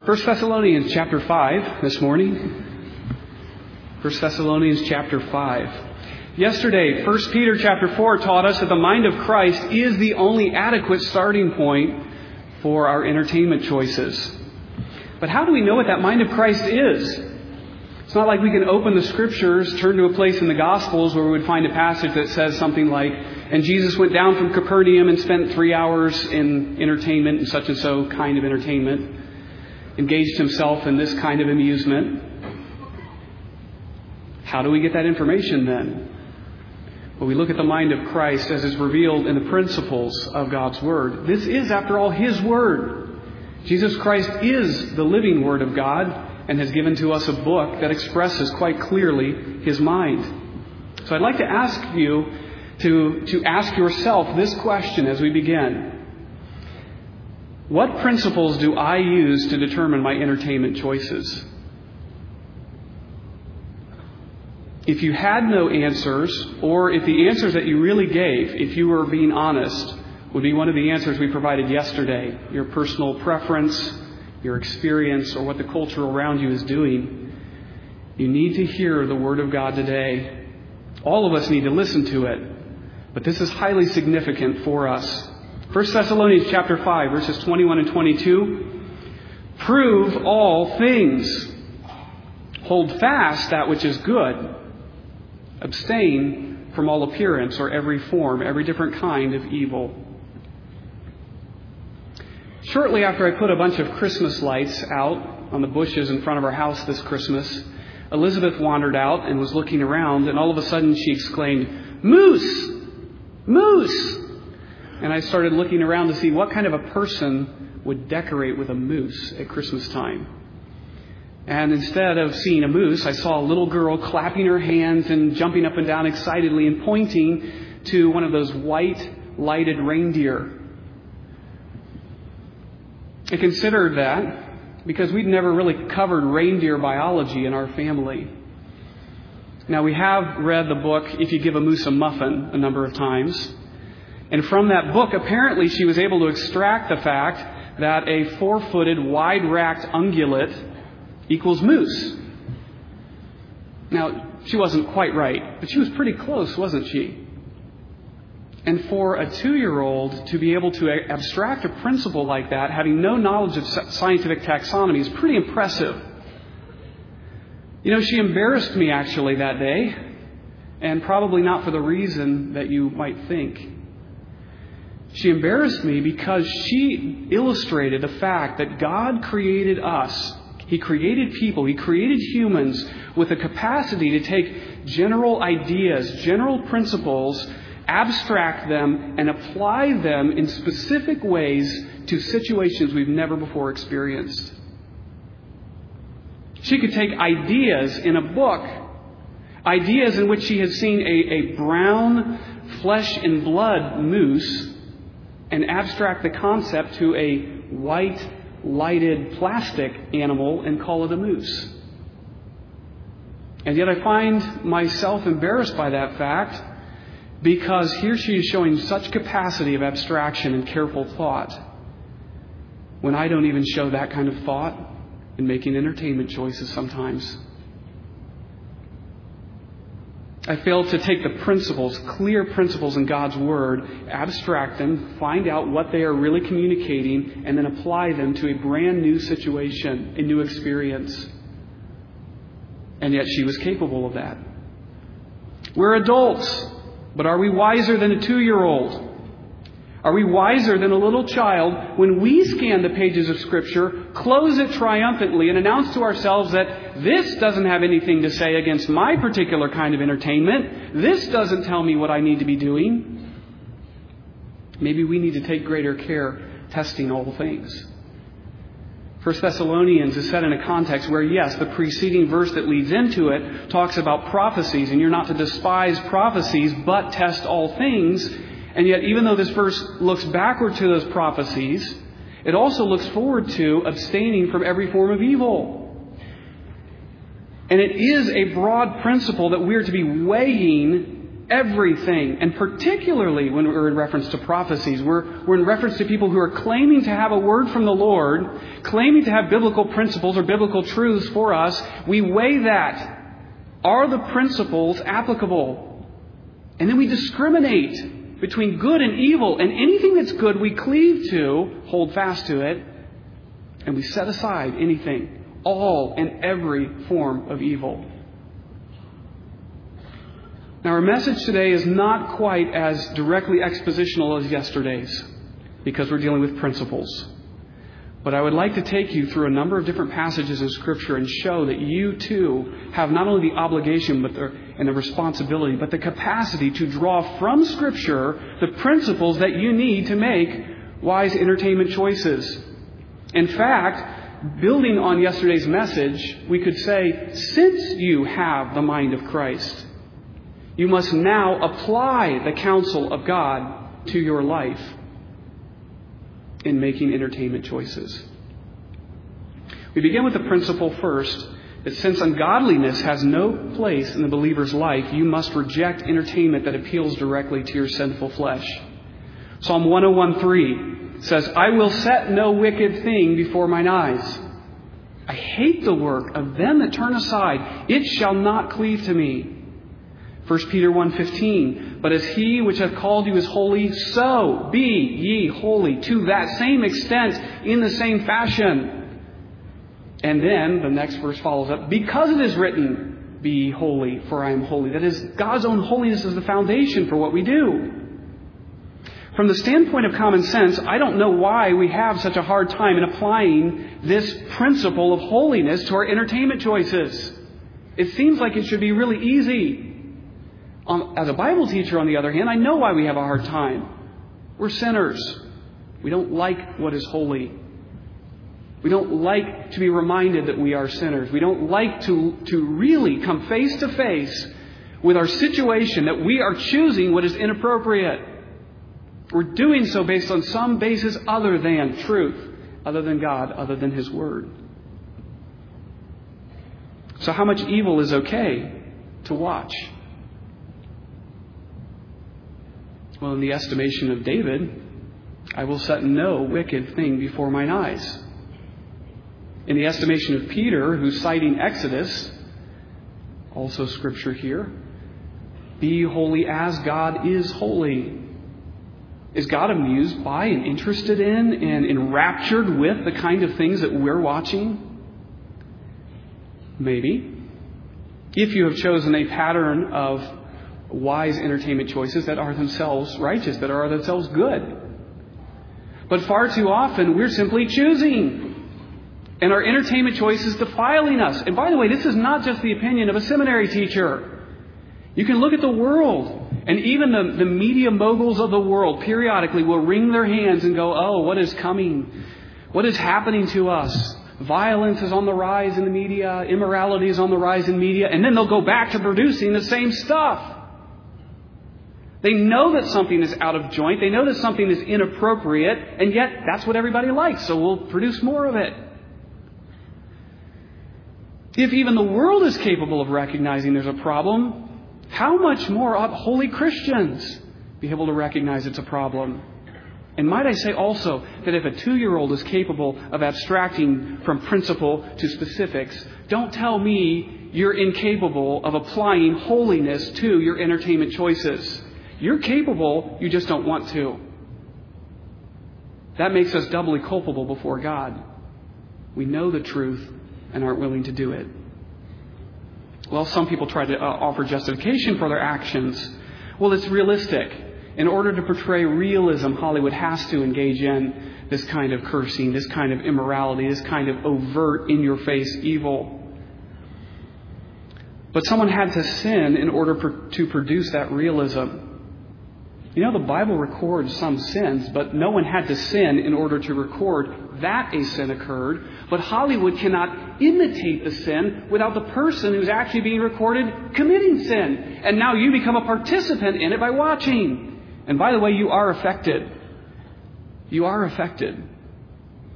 1 Thessalonians chapter 5 this morning. 1 Thessalonians chapter 5. Yesterday, 1 Peter chapter 4 taught us that the mind of Christ is the only adequate starting point for our entertainment choices. But how do we know what that mind of Christ is? It's not like we can open the Scriptures, turn to a place in the Gospels where we would find a passage that says something like, and Jesus went down from Capernaum and spent 3 hours in entertainment and so kind of entertainment, engaged himself in this kind of amusement. How do we get that information then? Well, we look at the mind of Christ as is revealed in the principles of God's Word. This is, after all, His Word. Jesus Christ is the living Word of God and has given to us a book that expresses quite clearly His mind. So I'd like to ask you to ask yourself this question as we begin. What principles do I use to determine my entertainment choices? If you had no answers, or if the answers that you really gave, if you were being honest, would be one of the answers we provided yesterday, your personal preference, your experience, or what the culture around you is doing, you need to hear the Word of God today. All of us need to listen to it, but this is highly significant for us. 1 Thessalonians chapter 5, verses 21 and 22. Prove all things. Hold fast that which is good. Abstain from all appearance or every form, every different kind of evil. Shortly after I put a bunch of Christmas lights out on the bushes in front of our house this Christmas, Elizabeth wandered out and was looking around, and all of a sudden she exclaimed, "Moose! Moose!" And I started looking around to see what kind of a person would decorate with a moose at Christmas time. And instead of seeing a moose, I saw a little girl clapping her hands and jumping up and down excitedly and pointing to one of those white lighted reindeer. I considered that because we'd never really covered reindeer biology in our family. Now, we have read the book, If You Give a Moose a Muffin, a number of times. And from that book, apparently she was able to extract the fact that a 4-footed, wide-racked ungulate equals moose. Now, she wasn't quite right, but she was pretty close, wasn't she? And for a 2-year-old to be able to abstract a principle like that, having no knowledge of scientific taxonomy, is pretty impressive. You know, she embarrassed me actually that day, and probably not for the reason that you might think. She embarrassed me because she illustrated the fact that God created us. He created people. He created humans with a capacity to take general ideas, general principles, abstract them, and apply them in specific ways to situations we've never before experienced. She could take ideas in a book, ideas in which she had seen a brown flesh and blood moose, and abstract the concept to a white, lighted plastic animal and call it a moose. And yet I find myself embarrassed by that fact because here she is showing such capacity of abstraction and careful thought when I don't even show that kind of thought in making entertainment choices sometimes. I fail to take the principles, clear principles in God's Word, abstract them, find out what they are really communicating, and then apply them to a brand new situation, a new experience. And yet she was capable of that. We're adults, but are we wiser than a 2-year-old? Are we wiser than a little child when we scan the pages of Scripture, close it triumphantly, and announce to ourselves that this doesn't have anything to say against my particular kind of entertainment. This doesn't tell me what I need to be doing. Maybe we need to take greater care testing all things. 1 Thessalonians is set in a context where, yes, the preceding verse that leads into it talks about prophecies, and you're not to despise prophecies, but test all things. And yet, even though this verse looks backward to those prophecies, it also looks forward to abstaining from every form of evil. And it is a broad principle that we're to be weighing Everything. And particularly when we're in reference to prophecies, we're in reference to people who are claiming to have a word from the Lord, claiming to have biblical principles or biblical truths for us. We weigh that. Are the principles applicable? And then we discriminate between good and evil. And anything that's good we cleave to, hold fast to it, and we set aside anything, all and every form of evil. Now, our message today is not quite as directly expositional as yesterday's, because we're dealing with principles. But I would like to take you through a number of different passages in Scripture and show that you too have not only the obligation and the responsibility, but the capacity to draw from Scripture the principles that you need to make wise entertainment choices. In fact, building on yesterday's message, we could say, since you have the mind of Christ, you must now apply the counsel of God to your life in making entertainment choices. We begin with the principle first that since ungodliness has no place in the believer's life, you must reject entertainment that appeals directly to your sinful flesh. Psalm 101:3 says, I will set no wicked thing before mine eyes. I hate the work of them that turn aside. It shall not cleave to me. 1 Peter 1:15, but as he which hath called you is holy, so be ye holy to that same extent, in the same fashion. And then the next verse follows up, because it is written, be ye holy, for I am holy. That is, God's own holiness is the foundation for what we do. From the standpoint of common sense, I don't know why we have such a hard time in applying this principle of holiness to our entertainment choices. It seems like it should be really easy. As a Bible teacher, on the other hand, I know why we have a hard time. We're sinners. We don't like what is holy. We don't like to be reminded that we are sinners. We don't like to really come face to face with our situation that we are choosing what is inappropriate. We're doing so based on some basis other than truth, other than God, other than His Word. So how much evil is okay to watch? Well, in the estimation of David, I will set no wicked thing before mine eyes. In the estimation of Peter, who's citing Exodus, also Scripture here, be holy as God is holy. Is God amused by and interested in and enraptured with the kind of things that we're watching? Maybe. If you have chosen a pattern of wise entertainment choices that are themselves righteous, that are themselves good. But far too often, we're simply choosing. And our entertainment choice is defiling us. And by the way, this is not just the opinion of a seminary teacher. You can look at the world, and even the media moguls of the world periodically will wring their hands and go, oh, what is coming? What is happening to us? Violence is on the rise in the media. Immorality is on the rise in media. And then they'll go back to producing the same stuff. They know that something is out of joint. They know that something is inappropriate. And yet, that's what everybody likes. So we'll produce more of it. If even the world is capable of recognizing there's a problem, how much more ought holy Christians be able to recognize it's a problem? And might I say also that if a 2-year-old is capable of abstracting from principle to specifics, don't tell me you're incapable of applying holiness to your entertainment choices. You're capable, you just don't want to. That makes us doubly culpable before God. We know the truth and aren't willing to do it. Well, some people try to offer justification for their actions. Well, it's realistic. In order to portray realism, Hollywood has to engage in this kind of cursing, this kind of immorality, this kind of overt, in-your-face evil. But someone had to sin in order to produce that realism. You know, the Bible records some sins, but no one had to sin in order to record that a sin occurred. But Hollywood cannot imitate the sin without the person who's actually being recorded committing sin. And now you become a participant in it by watching. And by the way, you are affected. You are affected.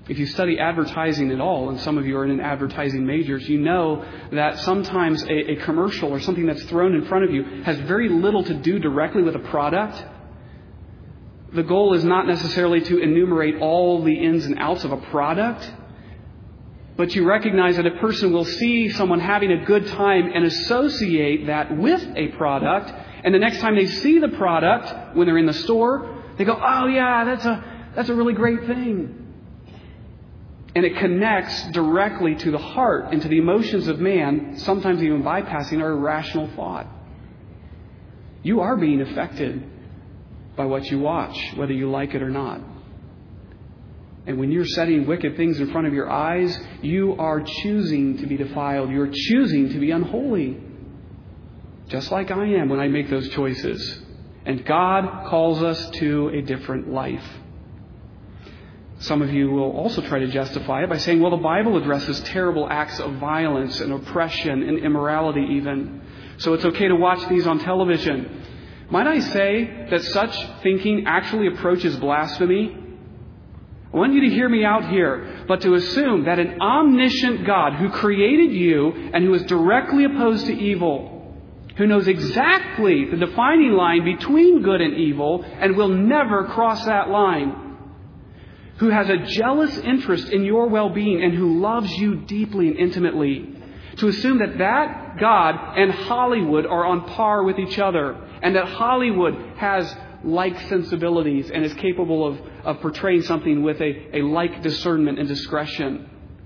If you study advertising at all, and some of you are in advertising majors, you know that sometimes a commercial or something that's thrown in front of you has very little to do directly with a product. The goal is not necessarily to enumerate all the ins and outs of a product, but you recognize that a person will see someone having a good time and associate that with a product, and the next time they see the product, when they're in the store, they go, oh yeah, that's a really great thing. And it connects directly to the heart and to the emotions of man, sometimes even bypassing our rational thought. You are being affected by what you watch, whether you like it or not. And when you're setting wicked things in front of your eyes, you are choosing to be defiled. You're choosing to be unholy. Just like I am when I make those choices. And God calls us to a different life. Some of you will also try to justify it by saying, well, the Bible addresses terrible acts of violence and oppression and immorality even. So it's okay to watch these on television. Might I say that such thinking actually approaches blasphemy? I want you to hear me out here, but to assume that an omniscient God who created you and who is directly opposed to evil, who knows exactly the defining line between good and evil and will never cross that line, who has a jealous interest in your well-being and who loves you deeply and intimately, to assume that that God and Hollywood are on par with each other and that Hollywood has like sensibilities and is capable of portraying something with a like discernment and discretion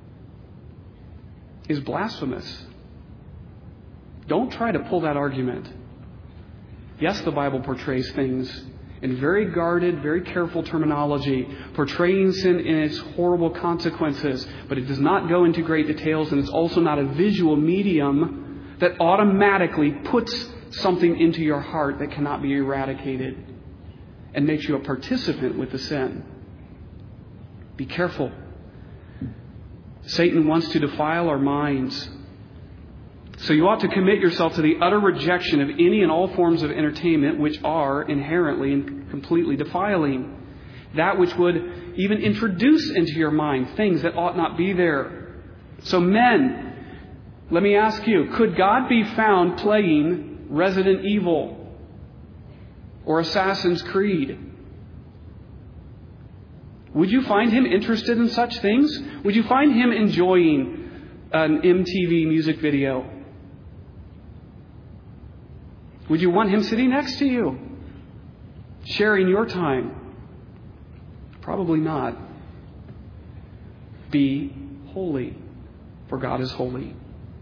is blasphemous. Don't try to pull that argument. Yes, the Bible portrays things in very guarded, very careful terminology, portraying sin in its horrible consequences, but it does not go into great details, and it's also not a visual medium that automatically puts something into your heart that cannot be eradicated and makes you a participant with the sin. Be careful. Satan wants to defile our minds. So you ought to commit yourself to the utter rejection of any and all forms of entertainment which are inherently and completely defiling. That which would even introduce into your mind things that ought not be there. So men, let me ask you, could God be found playing Resident Evil or Assassin's Creed? Would you find him interested in such things? Would you find him enjoying an MTV music video? Would you want him sitting next to you, sharing your time? Probably not. Be holy, for God is holy.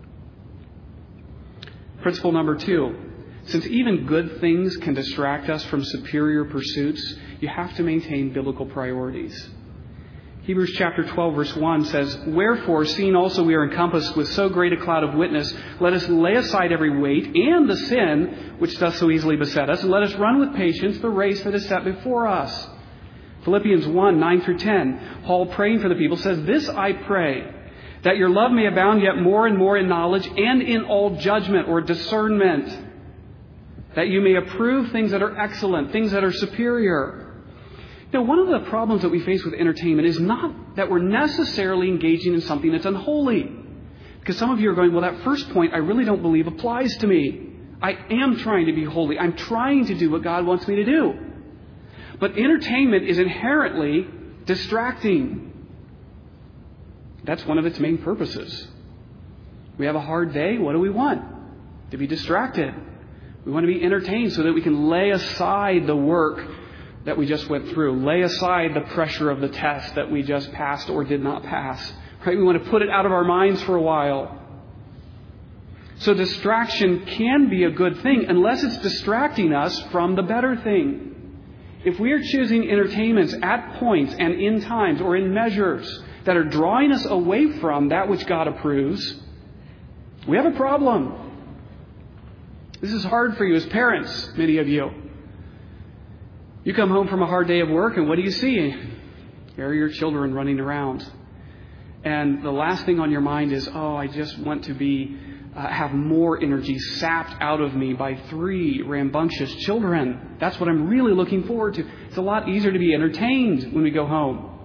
Principle number 2. Since even good things can distract us from superior pursuits, you have to maintain biblical priorities. Hebrews chapter 12, verse 1 says, "Wherefore, seeing also we are encompassed with so great a cloud of witness, let us lay aside every weight and the sin which doth so easily beset us, and let us run with patience the race that is set before us." Philippians 1, 9 through 10, Paul praying for the people says, "This I pray, that your love may abound yet more and more in knowledge and in all judgment," or discernment, "that you may approve things that are excellent, things that are superior." Now, one of the problems that we face with entertainment is not that we're necessarily engaging in something that's unholy. Because some of you are going, well, that first point I really don't believe applies to me. I am trying to be holy. I'm trying to do what God wants me to do. But entertainment is inherently distracting. That's one of its main purposes. We have a hard day. What do we want? To be distracted. We want to be entertained so that we can lay aside the work that we just went through. Lay aside the pressure of the test that we just passed or did not pass. Right? We want to put it out of our minds for a while. So distraction can be a good thing unless it's distracting us from the better thing. If we are choosing entertainments at points and in times or in measures that are drawing us away from that which God approves, we have a problem. This is hard for you as parents, many of you. You come home from a hard day of work, and what do you see? There are your children running around. And the last thing on your mind is, I just want to have more energy sapped out of me by 3 rambunctious children. That's what I'm really looking forward to. It's a lot easier to be entertained when we go home.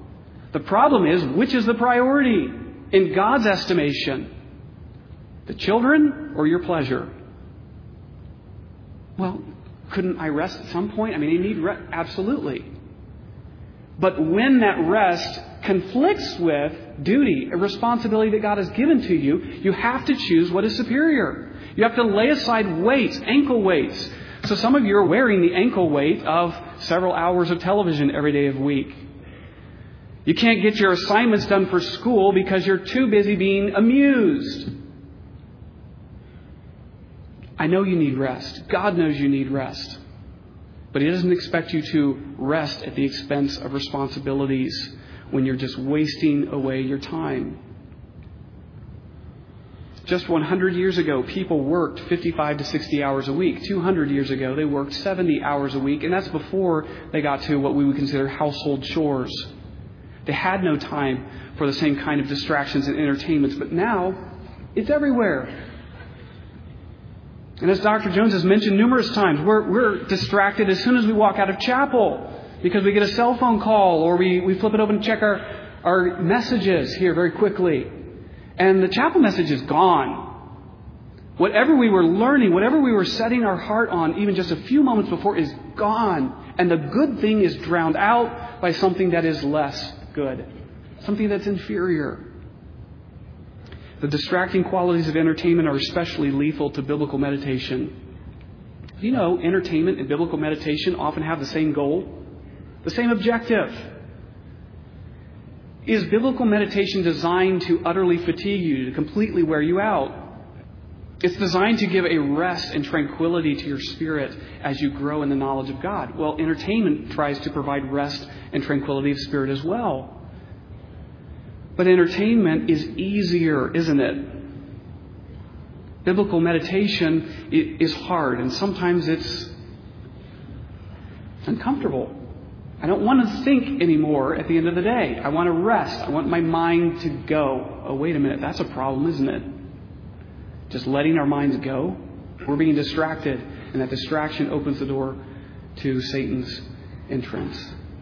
The problem is, which is the priority in God's estimation? The children or your pleasure? Well, couldn't I rest at some point? I mean, you need rest. Absolutely. But when that rest conflicts with duty, a responsibility that God has given to you, you have to choose what is superior. You have to lay aside weights, ankle weights. So some of you are wearing the ankle weight of several hours of television every day of the week. You can't get your assignments done for school because you're too busy being amused. I know you need rest. God knows you need rest. But He doesn't expect you to rest at the expense of responsibilities when you're just wasting away your time. Just 100 years ago, people worked 55 to 60 hours a week. 200 years ago, they worked 70 hours a week. And that's before they got to what we would consider household chores. They had no time for the same kind of distractions and entertainments. But now, it's everywhere. And as Dr. Jones has mentioned numerous times, we're distracted as soon as we walk out of chapel because we get a cell phone call or we flip it open and check our messages here very quickly. And the chapel message is gone. Whatever we were learning, whatever we were setting our heart on even just a few moments before is gone. And the good thing is drowned out by something that is less good, something that's inferior. The distracting qualities of entertainment are especially lethal to biblical meditation. You know, entertainment and biblical meditation often have the same goal, the same objective. Is biblical meditation designed to utterly fatigue you, to completely wear you out? It's designed to give a rest and tranquility to your spirit as you grow in the knowledge of God. Well, entertainment tries to provide rest and tranquility of spirit as well. But entertainment is easier, isn't it? Biblical meditation is hard, and sometimes it's uncomfortable. I don't want to think anymore at the end of the day. I want to rest. I want my mind to go. Oh, wait a minute. That's a problem, isn't it? Just letting our minds go. We're being distracted, and that distraction opens the door to Satan's entrance.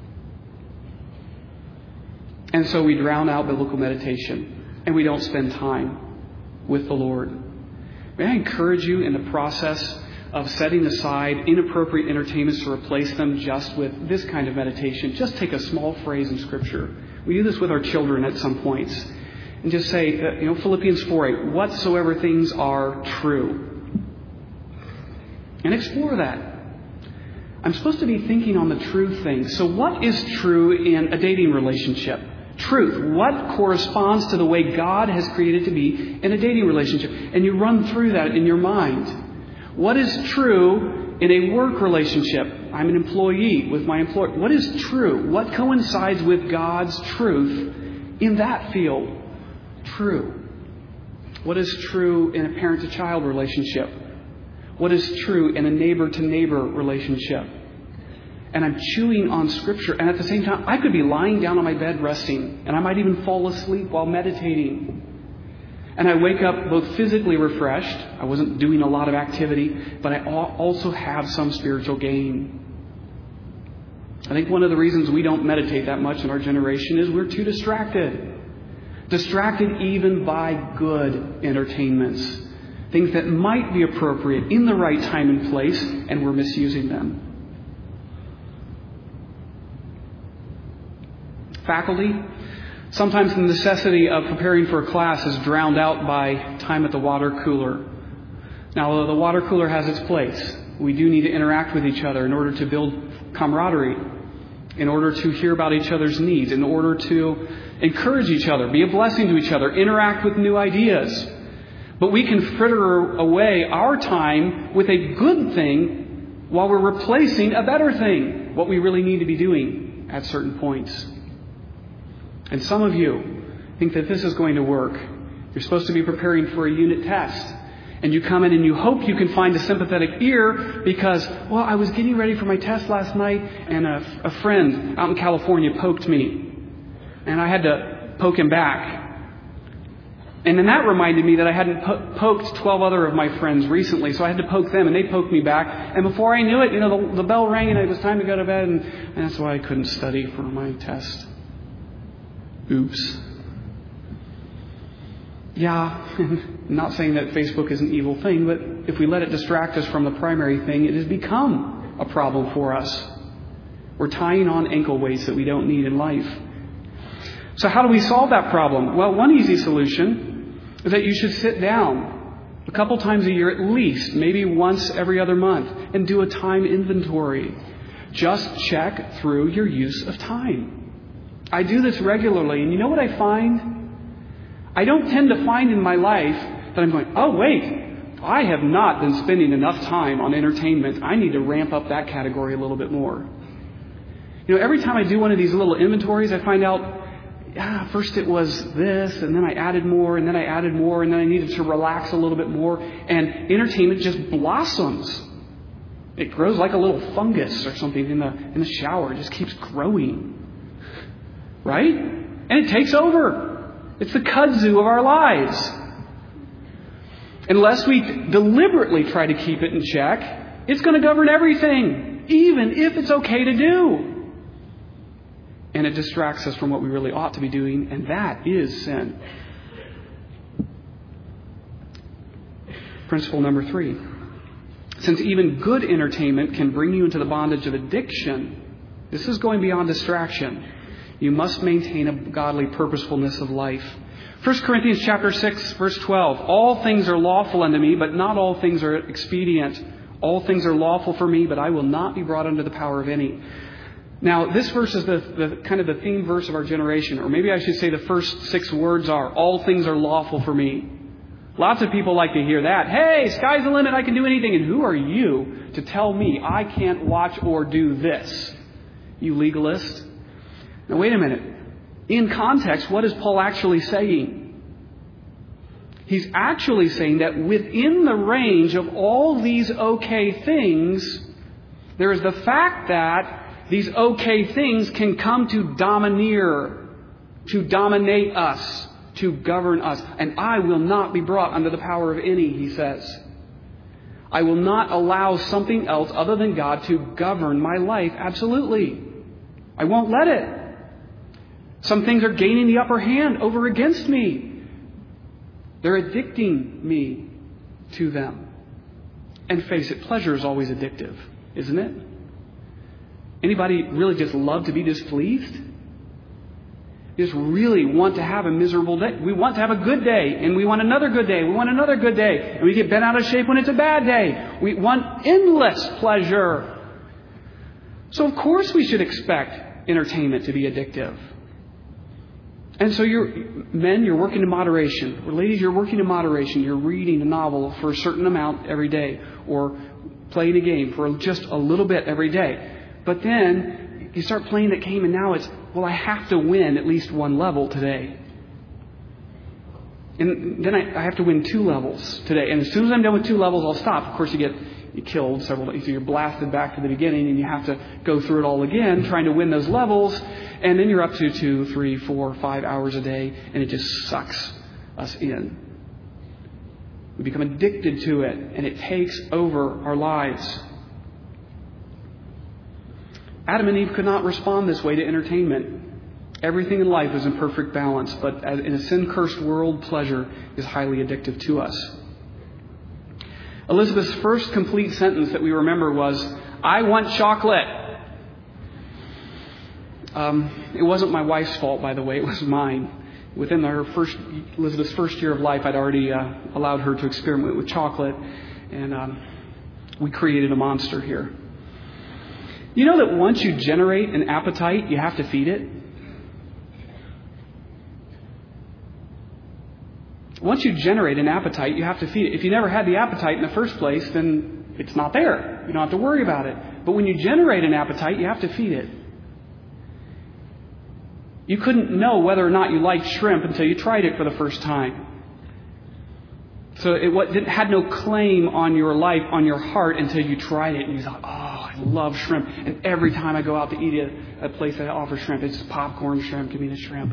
And so we drown out biblical meditation, and we don't spend time with the Lord. May I encourage you in the process of setting aside inappropriate entertainments to replace them just with this kind of meditation. Just take a small phrase in Scripture. We do this with our children at some points. And just say, Philippians 4:8, whatsoever things are true. And explore that. I'm supposed to be thinking on the true things. So what is true in a dating relationship? Truth. What corresponds to the way God has created to be in a dating relationship? And you run through that in your mind. What is true in a work relationship? I'm an employee with my employer. What is true? What coincides with God's truth in that field? True. What is true in a parent-to-child relationship? What is true in a neighbor-to-neighbor relationship? And I'm chewing on Scripture. And at the same time, I could be lying down on my bed resting. And I might even fall asleep while meditating. And I wake up both physically refreshed. I wasn't doing a lot of activity. But I also have some spiritual gain. I think one of the reasons we don't meditate that much in our generation is we're too distracted. Distracted even by good entertainments. Things that might be appropriate in the right time and place. And we're misusing them. Faculty. Sometimes the necessity of preparing for a class is drowned out by time at the water cooler. Now, the water cooler has its place. We do need to interact with each other in order to build camaraderie, in order to hear about each other's needs, in order to encourage each other, be a blessing to each other, interact with new ideas. But we can fritter away our time with a good thing while we're replacing a better thing, what we really need to be doing at certain points. And some of you think that this is going to work. You're supposed to be preparing for a unit test. And you come in and you hope you can find a sympathetic ear because, well, I was getting ready for my test last night and a friend out in California poked me. And I had to poke him back. And then that reminded me that I hadn't poked 12 other of my friends recently. So I had to poke them and they poked me back. And before I knew it, the bell rang and it was time to go to bed. And that's why I couldn't study for my test. Oops. Yeah, I'm not saying that Facebook is an evil thing, but if we let it distract us from the primary thing, it has become a problem for us. We're tying on ankle weights that we don't need in life. So how do we solve that problem? Well, one easy solution is that you should sit down a couple times a year at least, maybe once every other month, and do a time inventory. Just check through your use of time. I do this regularly, and you know what I find? I don't tend to find in my life that I'm going, oh, wait, I have not been spending enough time on entertainment. I need to ramp up that category a little bit more. Every time I do one of these little inventories, I find out, first it was this, and then I added more, and then I added more, and then I needed to relax a little bit more, and entertainment just blossoms. It grows like a little fungus or something in the shower. It just keeps growing. Right? And it takes over. It's the kudzu of our lives. Unless we deliberately try to keep it in check, it's going to govern everything, even if it's okay to do. And it distracts us from what we really ought to be doing, and that is sin. Principle number 3. Since even good entertainment can bring you into the bondage of addiction, this is going beyond distraction. You must maintain a godly purposefulness of life. 1 Corinthians chapter 6, verse 12. All things are lawful unto me, but not all things are expedient. All things are lawful for me, but I will not be brought under the power of any. Now, this verse is the kind of the theme verse of our generation. Or maybe I should say the first 6 words are, all things are lawful for me. Lots of people like to hear that. Hey, sky's the limit, I can do anything. And who are you to tell me I can't watch or do this? You legalist. Now, wait a minute. In context, what is Paul actually saying? He's actually saying that within the range of all these okay things, there is the fact that these okay things can come to domineer, to dominate us, to govern us. And I will not be brought under the power of any, he says. I will not allow something else other than God to govern my life. Absolutely. I won't let it. Some things are gaining the upper hand over against me. They're addicting me to them. And face it, pleasure is always addictive, isn't it? Anybody really just love to be displeased? You just really want to have a miserable day. We want to have a good day, and we want another good day. We want another good day. And we get bent out of shape when it's a bad day. We want endless pleasure. So of course we should expect entertainment to be addictive. And so you're working in moderation. Or ladies, you're working in moderation. You're reading a novel for a certain amount every day. Or playing a game for just a little bit every day. But then you start playing that game and now it's, well, I have to win at least one level today. And then I have to win 2 levels today. And as soon as I'm done with 2 levels, I'll stop. Of course, you killed several, so you're blasted back to the beginning and you have to go through it all again, trying to win those levels. And then you're up to 2, 3, 4, 5 hours a day, and it just sucks us in. We become addicted to it, and it takes over our lives. Adam and Eve could not respond this way to entertainment. Everything in life is in perfect balance, but in a sin-cursed world, pleasure is highly addictive to us. Elizabeth's first complete sentence that we remember was, I want chocolate. It wasn't my wife's fault, by the way. It was mine. Within Elizabeth's first year of life, I'd already allowed her to experiment with chocolate, and we created a monster here. You know that once you generate an appetite, you have to feed it? Once you generate an appetite, you have to feed it. If you never had the appetite in the first place, then it's not there. You don't have to worry about it. But when you generate an appetite, you have to feed it. You couldn't know whether or not you liked shrimp until you tried it for the first time. So it had no claim on your life, on your heart, until you tried it and you thought, oh, I love shrimp. And every time I go out to eat at a place that offers shrimp, it's popcorn shrimp, give me the shrimp.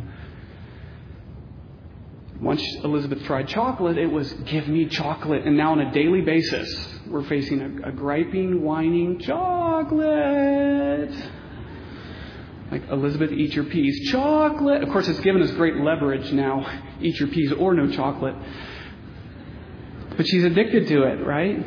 Once Elizabeth tried chocolate, it was, give me chocolate. And now on a daily basis, we're facing a griping, whining chocolate. Like, Elizabeth, eat your peas. Chocolate! Of course, it's given us great leverage now. Eat your peas or no chocolate. But she's addicted to it, right?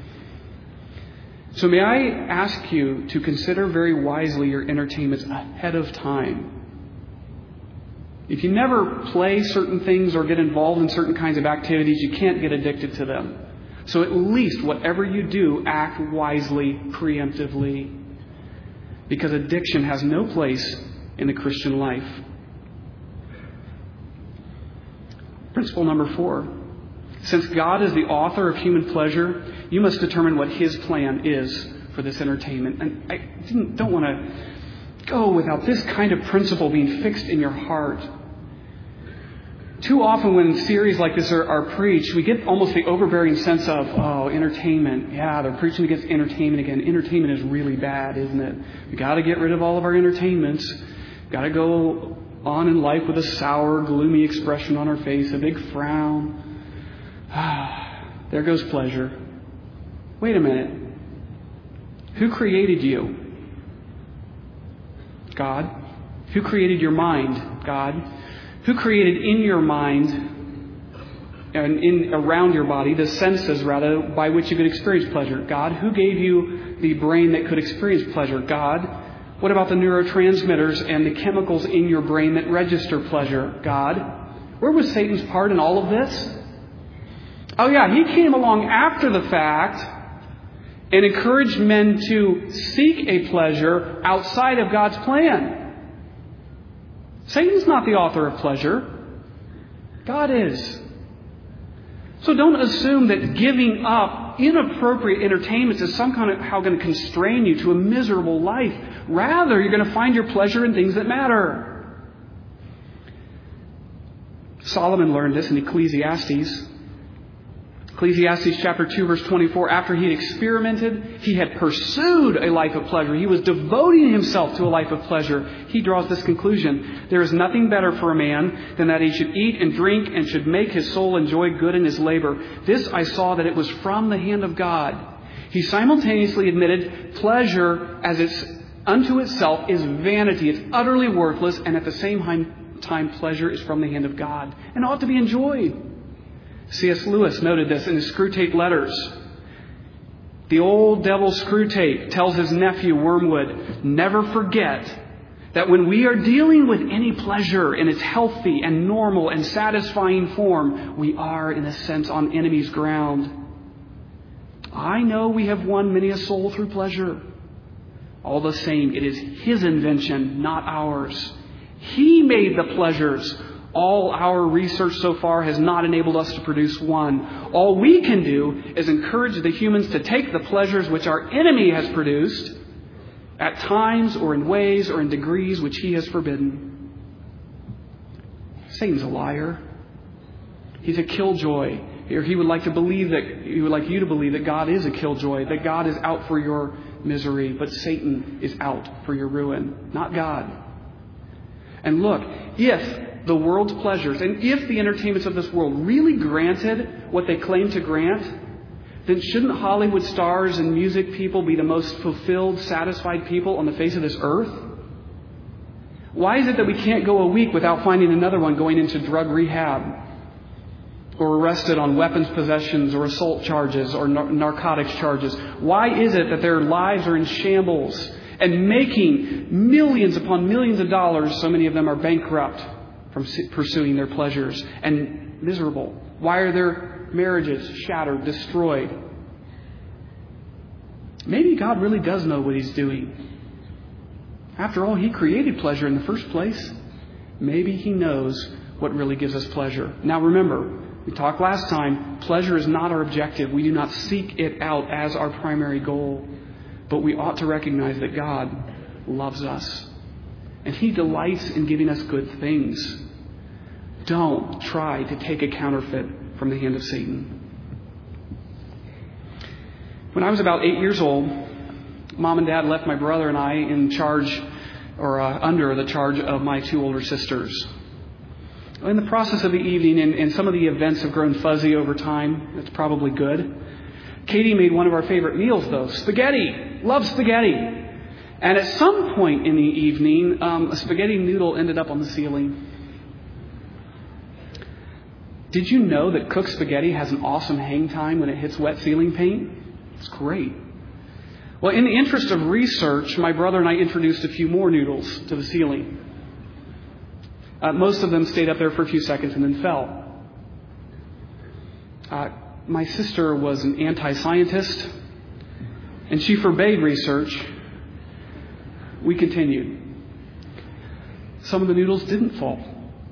So may I ask you to consider very wisely your entertainments ahead of time. If you never play certain things or get involved in certain kinds of activities, you can't get addicted to them. So at least whatever you do, act wisely, preemptively. Because addiction has no place in the Christian life. Principle number 4. Since God is the author of human pleasure, you must determine what His plan is for this entertainment. And I don't want to go without this kind of principle being fixed in your heart. Too often when series like this are preached, we get almost the overbearing sense of, entertainment. Yeah, they're preaching against entertainment again. Entertainment is really bad, isn't it? We've got to get rid of all of our entertainments. Got to go on in life with a sour, gloomy expression on our face, a big frown. There goes pleasure. Wait a minute. Who created you? God. Who created your mind? God. Who created in your mind and around your body the senses, rather, by which you could experience pleasure? God. Who gave you the brain that could experience pleasure? God. What about the neurotransmitters and the chemicals in your brain that register pleasure? God. Where was Satan's part in all of this? Oh yeah, he came along after the fact and encouraged men to seek a pleasure outside of God's plan. Satan's not the author of pleasure. God is. So don't assume that giving up inappropriate entertainments is somehow going to constrain you to a miserable life. Rather, you're going to find your pleasure in things that matter. Solomon learned this in Ecclesiastes. Ecclesiastes chapter 2, verse 24, after he had experimented, he had pursued a life of pleasure. He was devoting himself to a life of pleasure. He draws this conclusion. There is nothing better for a man than that he should eat and drink and should make his soul enjoy good in his labor. This I saw that it was from the hand of God. He simultaneously admitted pleasure as it's unto itself is vanity. It's utterly worthless, and at the same time pleasure is from the hand of God and ought to be enjoyed. C.S. Lewis noted this in his Screwtape Letters. The old devil Screwtape tells his nephew Wormwood, never forget that when we are dealing with any pleasure in its healthy and normal and satisfying form, we are, in a sense, on enemy's ground. I know we have won many a soul through pleasure. All the same, it is His invention, not ours. He made the pleasures. All our research so far has not enabled us to produce one. All we can do is encourage the humans to take the pleasures which our enemy has produced at times or in ways or in degrees which he has forbidden. Satan's a liar. He's a killjoy. He would like you to believe that God is a killjoy, that God is out for your misery, but Satan is out for your ruin, not God. And look, if the world's pleasures, and if the entertainments of this world really granted what they claim to grant, then shouldn't Hollywood stars and music people be the most fulfilled, satisfied people on the face of this earth? Why is it that we can't go a week without finding another one going into drug rehab or arrested on weapons possessions or assault charges or narcotics charges? Why is it that their lives are in shambles and making millions upon millions of dollars? So many of them are bankrupt from pursuing their pleasures and miserable. Why are their marriages shattered, destroyed? Maybe God really does know what He's doing. After all, He created pleasure in the first place. Maybe He knows what really gives us pleasure. Now remember, we talked last time, pleasure is not our objective. We do not seek it out as our primary goal. But we ought to recognize that God loves us. And He delights in giving us good things. Don't try to take a counterfeit from the hand of Satan. When I was about 8 years old, Mom and Dad left my brother and I in charge, or under the charge of my 2 older sisters. In the process of the evening, and some of the events have grown fuzzy over time. That's probably good. Katie made one of our favorite meals, though. Spaghetti. Love spaghetti. And at some point in the evening, a spaghetti noodle ended up on the ceiling. Did you know that cooked spaghetti has an awesome hang time when it hits wet ceiling paint? It's great. Well, in the interest of research, my brother and I introduced a few more noodles to the ceiling. Most of them stayed up there for a few seconds and then fell. My sister was an anti-scientist, and she forbade research. We continued. Some of the noodles didn't fall.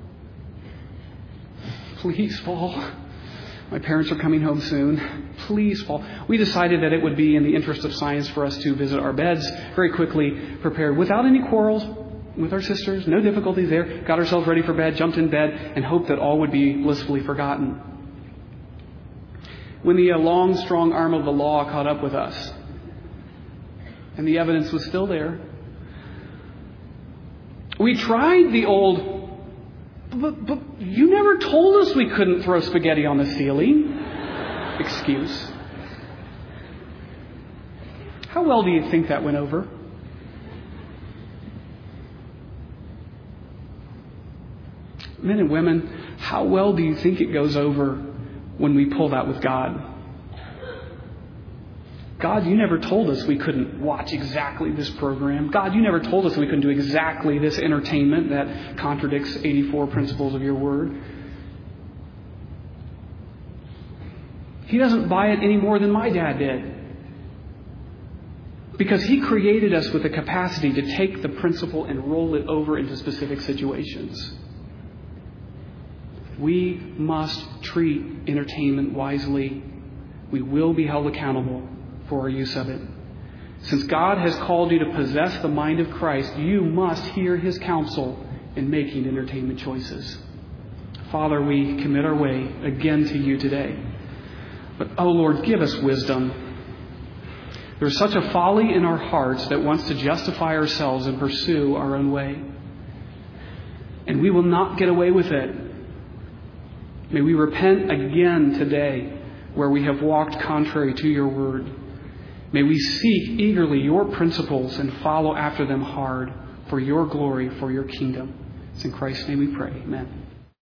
Please fall. My parents are coming home soon. Please fall. We decided that it would be in the interest of science for us to visit our beds very quickly, prepared without any quarrels with our sisters, no difficulties there. Got ourselves ready for bed, jumped in bed, and hoped that all would be blissfully forgotten. When the long, strong arm of the law caught up with us, and the evidence was still there, we tried the old, but you never told us we couldn't throw spaghetti on the ceiling excuse. How well do you think that went over? Men and women, how well do you think it goes over when we pull that with God? God, you never told us we couldn't watch exactly this program. God, you never told us we couldn't do exactly this entertainment that contradicts 84 principles of your word. He doesn't buy it any more than my dad did. Because he created us with the capacity to take the principle and roll it over into specific situations. We must treat entertainment wisely. We will be held accountable for our use of it. Since God has called you to possess the mind of Christ, you must hear His counsel in making entertainment choices. Father, we commit our way again to you today. But, oh Lord, give us wisdom. There's such a folly in our hearts that wants to justify ourselves and pursue our own way. And we will not get away with it. May we repent again today where we have walked contrary to your word. May we seek eagerly your principles and follow after them hard for your glory, for your kingdom. It's in Christ's name we pray. Amen.